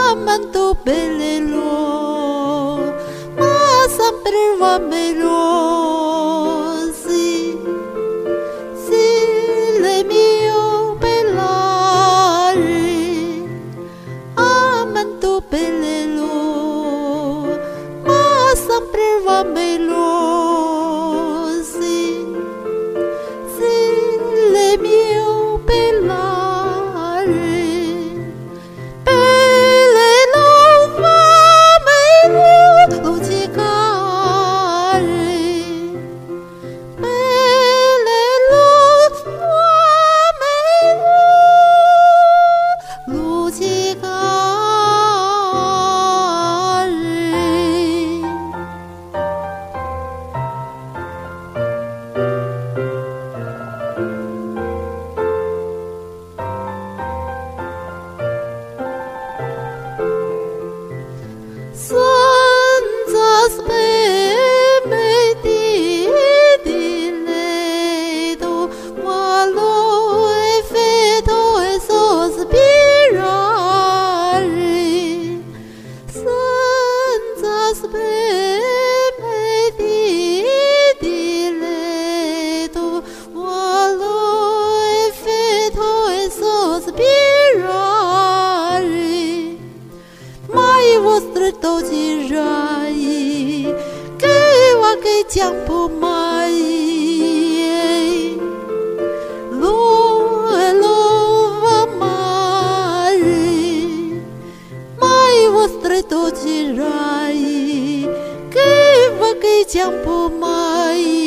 amanto bello, ma sempre va meno, sì, sì, le mio bellare, amanto bello, ma sempre va meno, sì, sì, le mio bellare. Senza speme di ledo, quando è freddo e sospirare. Senza speme di ledo, quando è freddo e sospirare. Mai vostre girai che va che tempo mai lo va mare. Mai vostre girai che va che tempo mai